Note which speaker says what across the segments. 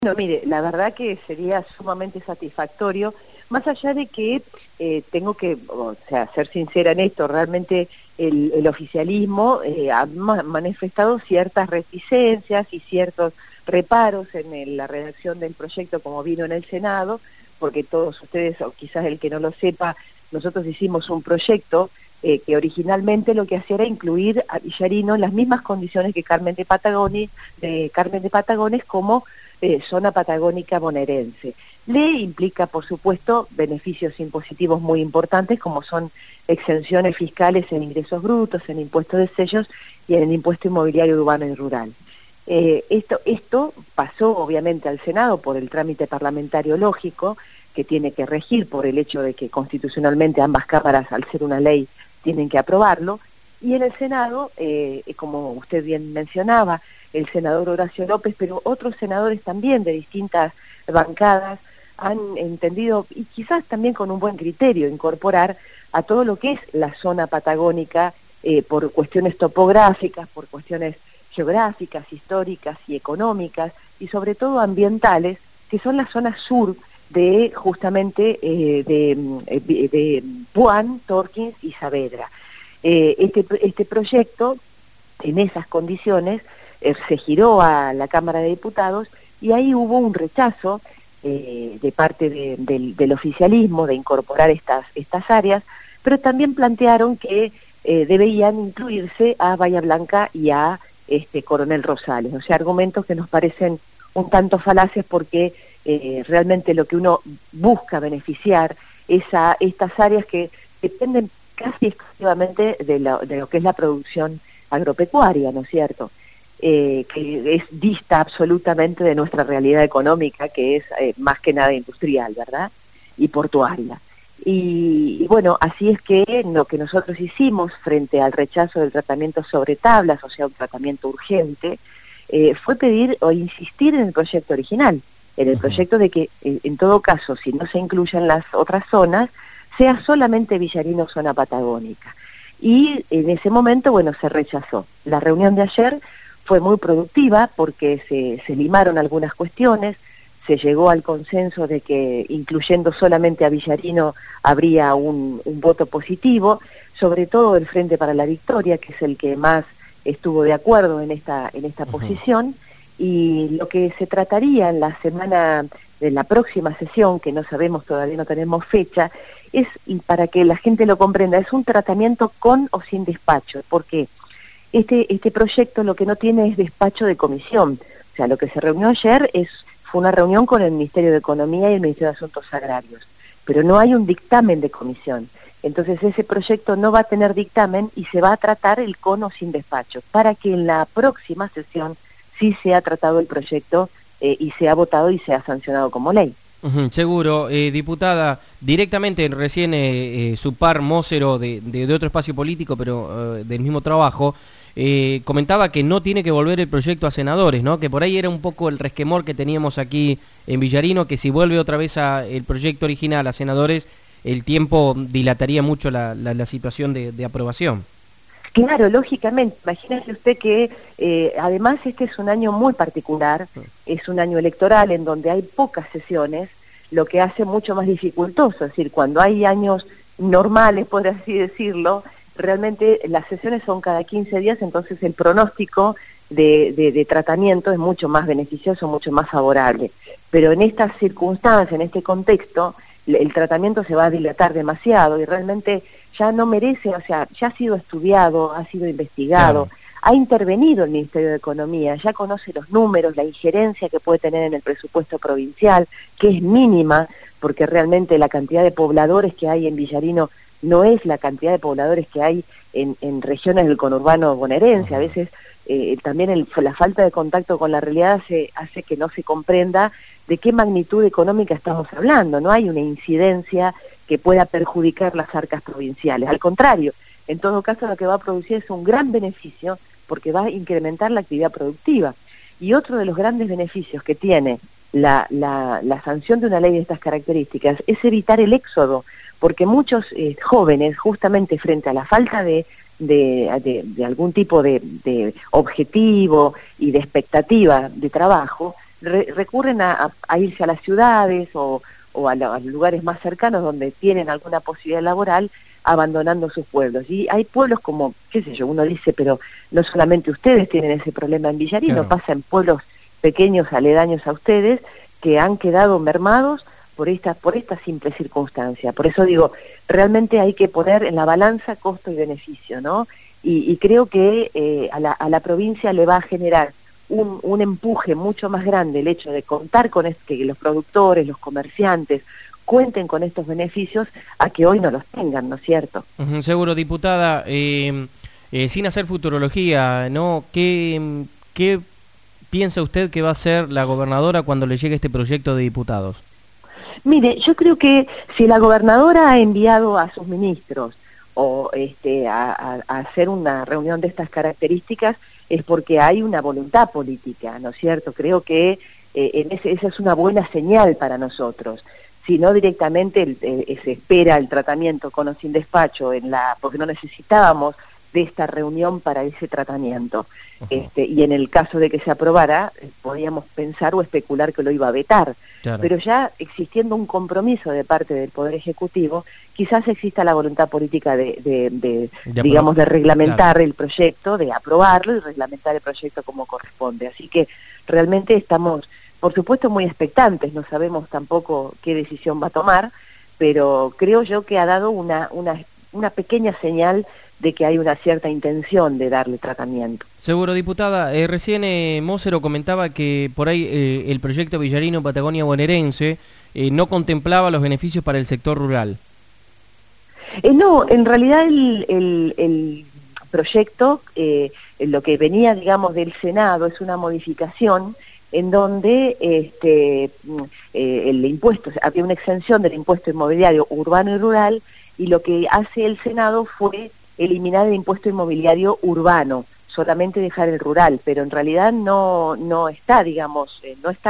Speaker 1: No, mire, la verdad que sería sumamente satisfactorio, más allá de que tengo que, o sea, ser sincera en esto, realmente el oficialismo ha manifestado ciertas reticencias y ciertos reparos en la redacción del proyecto como vino en el Senado, porque todos ustedes, o quizás el que no lo sepa, nosotros hicimos un proyecto que originalmente lo que hacía era incluir a Villarino en las mismas condiciones que Carmen de Patagones como zona patagónica bonaerense. Le implica, por supuesto, beneficios impositivos muy importantes, como son exenciones fiscales en ingresos brutos, en impuestos de sellos y en el impuesto inmobiliario urbano y rural. Esto pasó obviamente al Senado por el trámite parlamentario lógico, que tiene que regir por el hecho de que constitucionalmente ambas cámaras, al ser una ley, tienen que aprobarlo, y en el Senado, como usted bien mencionaba, el senador Horacio López, pero otros senadores también de distintas bancadas han entendido, y quizás también con un buen criterio, incorporar a todo lo que es la zona patagónica por cuestiones topográficas, por cuestiones geográficas, históricas y económicas, y sobre todo ambientales, que son las zonas sur de justamente de Puan, Torquins y Saavedra. Este proyecto, en esas condiciones, se giró a la Cámara de Diputados y ahí hubo un rechazo de parte del oficialismo de incorporar estas áreas, pero también plantearon que debían incluirse a Bahía Blanca y a Coronel Rosales, o sea, argumentos que nos parecen un tanto falaces porque realmente lo que uno busca beneficiar es a estas áreas que dependen casi exclusivamente de lo que es la producción agropecuaria, ¿no es cierto? Que dista absolutamente de nuestra realidad económica, que es más que nada industrial, ¿verdad? Y portuaria. Y bueno, así es que lo que nosotros hicimos frente al rechazo del tratamiento sobre tablas, o sea, un tratamiento urgente, fue pedir o insistir en el proyecto original, en el proyecto de que, en todo caso, si no se incluyen las otras zonas, sea solamente Villarino zona patagónica. Y en ese momento, bueno, se rechazó. La reunión de ayer fue muy productiva porque se limaron algunas cuestiones, se llegó al consenso de que incluyendo solamente a Villarino habría un voto positivo, sobre todo el Frente para la Victoria, que es el que más estuvo de acuerdo en esta posición, y lo que se trataría en la semana de la próxima sesión, que no sabemos, todavía no tenemos fecha, es, y para que la gente lo comprenda, es un tratamiento con o sin despacho, porque este proyecto lo que no tiene es despacho de comisión. O sea, lo que se reunió ayer fue una reunión con el Ministerio de Economía y el Ministerio de Asuntos Agrarios, pero no hay un dictamen de comisión. Entonces ese proyecto no va a tener dictamen y se va a tratar el con o sin despacho, para que en la próxima sesión sí sea tratado el proyecto y sea votado y sea sancionado como ley.
Speaker 2: Seguro, diputada, directamente recién su par Mócero de otro espacio político, pero del mismo trabajo, comentaba que no tiene que volver el proyecto a senadores, ¿no? Que por ahí era un poco el resquemor que teníamos aquí en Villarino, que si vuelve otra vez el proyecto original a senadores, el tiempo dilataría mucho la situación de aprobación.
Speaker 1: Claro, lógicamente, imagínese usted que además este es un año muy particular, es un año electoral en donde hay pocas sesiones, lo que hace mucho más dificultoso, es decir, cuando hay años normales, por así decirlo, realmente las sesiones son cada 15 días, entonces el pronóstico de tratamiento es mucho más beneficioso, mucho más favorable. Pero en estas circunstancias, en este contexto, el tratamiento se va a dilatar demasiado y realmente ya no merece, o sea, ya ha sido estudiado, ha sido investigado,
Speaker 2: Claro.
Speaker 1: ha intervenido el Ministerio de Economía, ya conoce los números, la injerencia que puede tener en el presupuesto provincial, que es mínima, porque realmente la cantidad de pobladores que hay en Villarino no es la cantidad de pobladores que hay en regiones del conurbano bonaerense. A veces también la falta de contacto con la realidad hace que no se comprenda de qué magnitud económica estamos hablando. No hay una incidencia que pueda perjudicar las arcas provinciales. Al contrario, en todo caso lo que va a producir es un gran beneficio porque va a incrementar la actividad productiva. Y otro de los grandes beneficios que tiene la sanción de una ley de estas características es evitar el éxodo, porque muchos jóvenes, justamente frente a la falta de algún tipo de objetivo y de expectativa de trabajo, recurren a irse a las ciudades o a los lugares más cercanos donde tienen alguna posibilidad laboral, abandonando sus pueblos. Y hay pueblos como, qué sé yo, uno dice, pero no solamente ustedes tienen ese problema en Villarino,
Speaker 2: Claro.
Speaker 1: pasa en pueblos pequeños aledaños a ustedes que han quedado mermados por esta simple circunstancia. Por eso digo, realmente hay que poner en la balanza costo y beneficio, ¿no? Y creo que a la provincia le va a generar un empuje mucho más grande el hecho de contar con que los productores, los comerciantes, cuenten con estos beneficios a que hoy no los tengan, ¿no es cierto?
Speaker 2: Seguro, diputada, sin hacer futurología, ¿no? ¿Qué piensa usted que va a hacer la gobernadora cuando le llegue este proyecto de diputados?
Speaker 1: Mire, yo creo que si la gobernadora ha enviado a sus ministros o a hacer una reunión de estas características, es porque hay una voluntad política, ¿no es cierto? Creo que esa es una buena señal para nosotros. Si no directamente se espera el tratamiento con o sin despacho, porque no necesitábamos de esta reunión para ese tratamiento. Y en el caso de que se aprobara, podíamos pensar o especular que lo iba a vetar.
Speaker 2: Claro.
Speaker 1: Pero ya existiendo un compromiso de parte del Poder Ejecutivo, quizás exista la voluntad política de reglamentar, claro, el proyecto, de aprobarlo y reglamentar el proyecto como corresponde. Así que realmente estamos, por supuesto, muy expectantes, no sabemos tampoco qué decisión va a tomar, pero creo yo que ha dado una pequeña señal de que hay una cierta intención de darle tratamiento.
Speaker 2: Seguro, diputada. Recién Mosero comentaba que por ahí el proyecto Villarino Patagonia Bonaerense no contemplaba los beneficios para el sector rural.
Speaker 1: No, en realidad el proyecto, lo que venía, digamos, del Senado es una modificación en donde el impuesto, había una exención del impuesto inmobiliario urbano y rural, y lo que hace el Senado fue eliminar el impuesto inmobiliario urbano, solamente dejar el rural, pero en realidad no está, digamos,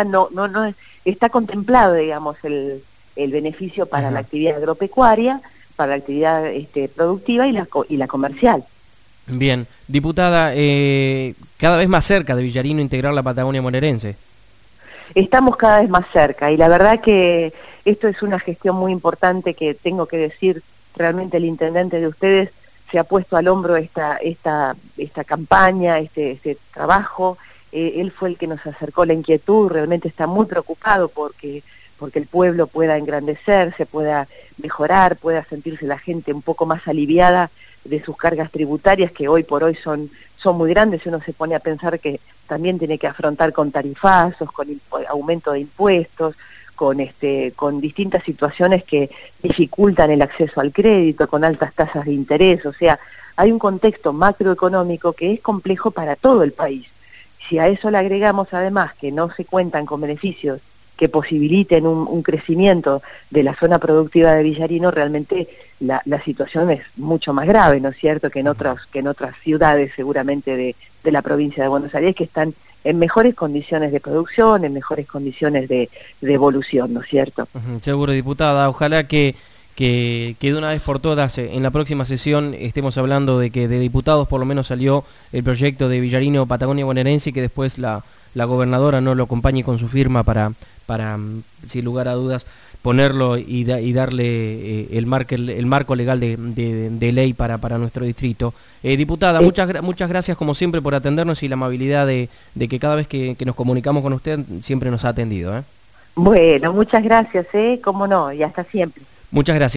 Speaker 1: está contemplado, digamos, el beneficio para
Speaker 2: Ajá.
Speaker 1: la actividad agropecuaria, para la actividad productiva y la comercial.
Speaker 2: Bien, diputada, cada vez más cerca de Villarino integrar la Patagonia bonaerense.
Speaker 1: Estamos cada vez más cerca y la verdad que esto es una gestión muy importante que tengo que decir, realmente el intendente de ustedes se ha puesto al hombro esta campaña, este trabajo. Él fue el que nos acercó la inquietud, realmente está muy preocupado porque el pueblo pueda engrandecerse, pueda mejorar, pueda sentirse la gente un poco más aliviada de sus cargas tributarias, que hoy por hoy son muy grandes. Uno se pone a pensar que también tiene que afrontar con tarifazos, con aumento de impuestos, con distintas situaciones que dificultan el acceso al crédito, con altas tasas de interés. O sea, hay un contexto macroeconómico que es complejo para todo el país. Si a eso le agregamos además que no se cuentan con beneficios que posibiliten un crecimiento de la zona productiva de Villarino, realmente la situación es mucho más grave, ¿no es cierto?, que en otras ciudades seguramente de la provincia de Buenos Aires, que están en mejores condiciones de producción, en mejores condiciones de evolución, ¿no es cierto?
Speaker 2: Seguro, diputada. Ojalá que de una vez por todas en la próxima sesión estemos hablando de que de diputados por lo menos salió el proyecto de Villarino Patagonia Bonaerense y que después la gobernadora no lo acompañe con su firma para sin lugar a dudas ponerlo y darle el marco legal de ley para nuestro distrito. Diputada, muchas gracias como siempre por atendernos y la amabilidad de que cada vez que nos comunicamos con usted siempre nos ha atendido.
Speaker 1: Bueno, muchas gracias, cómo no, y hasta siempre.
Speaker 2: Muchas gracias.